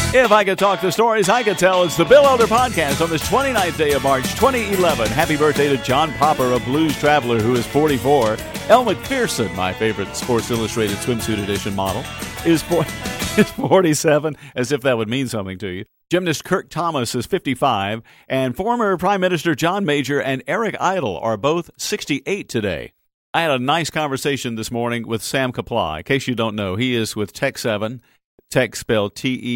If I could talk the stories I could tell, it's the Bill Elder Podcast on this 29th day of March, 2011. Happy birthday to John Popper, a blues traveler who is 44. Elle Macpherson, my favorite Sports Illustrated swimsuit edition model, is 47, as if that would mean something to you. Gymnast Kirk Thomas is 55, and former Prime Minister John Major and Eric Idle are both 68 today. I had a nice conversation this morning with Sam Kapla. In case you don't know, he is with Tech7. Tech spelled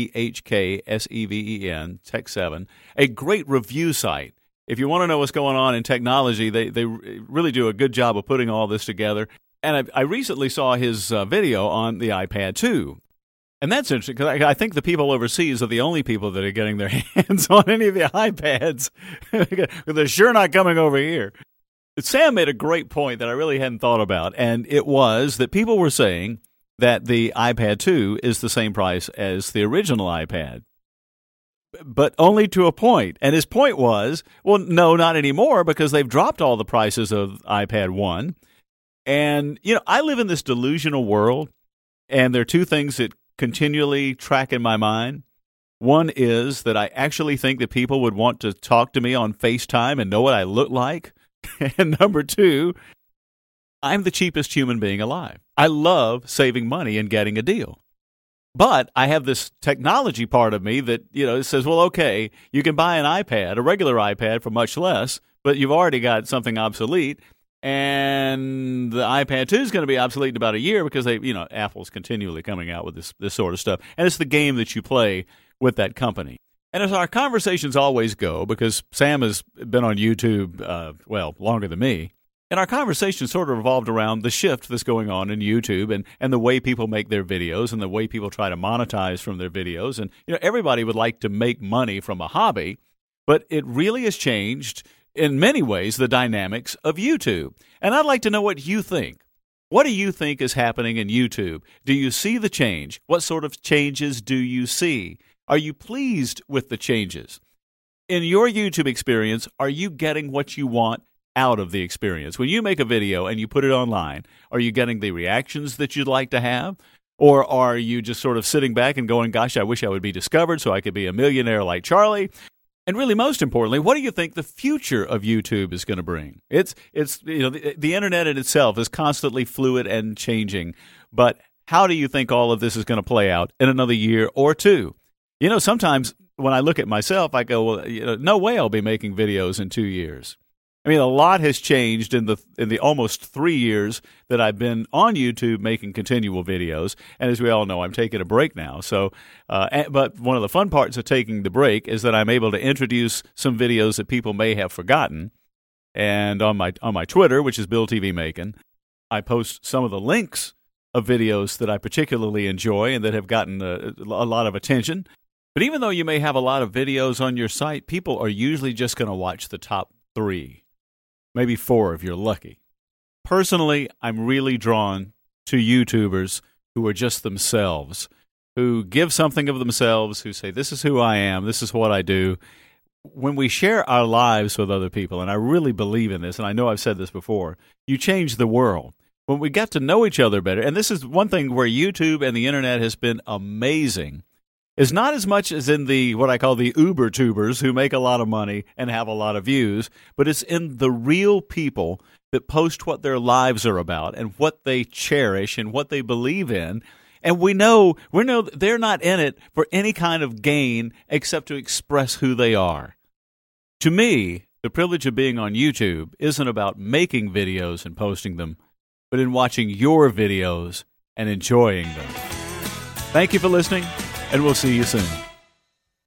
Tehkseven, Tech7, a great review site. If you want to know what's going on in technology, they really do a good job of putting all this together. And I recently saw his video on the iPad 2. And that's interesting because I think the people overseas are the only people that are getting their hands on any of the iPads. They're sure not coming over here. Sam made a great point that I really hadn't thought about, and it was that people were saying that the iPad 2 is the same price as the original iPad, but only to a point. And his point was, well, no, not anymore, because they've dropped all the prices of iPad 1. And, you know, I live in this delusional world, and there are two things that continually track in my mind. One is that I actually think that people would want to talk to me on FaceTime and know what I look like. And number two, I'm the cheapest human being alive. I love saving money and getting a deal. But I have this technology part of me that, you know, says, well, okay, you can buy an iPad, a regular iPad, for much less, but you've already got something obsolete. And the iPad 2 is going to be obsolete in about a year because Apple's continually coming out with this sort of stuff. And it's the game that you play with that company. And as our conversations always go, because Sam has been on YouTube, longer than me, and our conversation sort of revolved around the shift that's going on in YouTube and the way people make their videos and the way people try to monetize from their videos. And, you know, everybody would like to make money from a hobby, but it really has changed in many ways the dynamics of YouTube. And I'd like to know what you think. What do you think is happening in YouTube? Do you see the change? What sort of changes do you see? Are you pleased with the changes? In your YouTube experience, are you getting what you want out of the experience? When you make a video and you put it online, are you getting the reactions that you'd like to have? Or are you just sort of sitting back and going, gosh, I wish I would be discovered so I could be a millionaire like Charlie? And really, most importantly, what do you think the future of YouTube is going to bring? It's the internet in itself is constantly fluid and changing. But how do you think all of this is going to play out in another year or two? You know, sometimes when I look at myself, I go, well, no way I'll be making videos in 2 years. I mean, a lot has changed in the almost 3 years that I've been on YouTube making continual videos. And as we all know, I'm taking a break now. So, but one of the fun parts of taking the break is that I'm able to introduce some videos that people may have forgotten. And on my Twitter, which is Bill TV Macon, I post some of the links of videos that I particularly enjoy and that have gotten a lot of attention. But even though you may have a lot of videos on your site, people are usually just going to watch the top 3, maybe 4 if you're lucky. Personally, I'm really drawn to YouTubers who are just themselves, who give something of themselves, who say, this is who I am, this is what I do. When we share our lives with other people, and I really believe in this, and I know I've said this before, you change the world. When we get to know each other better, and this is one thing where YouTube and the internet has been amazing, is not as much as in the what I call the Uber tubers who make a lot of money and have a lot of views, but it's in the real people that post what their lives are about and what they cherish and what they believe in. And we know they're not in it for any kind of gain except to express who they are. To me, the privilege of being on YouTube isn't about making videos and posting them, but in watching your videos and enjoying them. Thank you for listening, and we'll see you soon.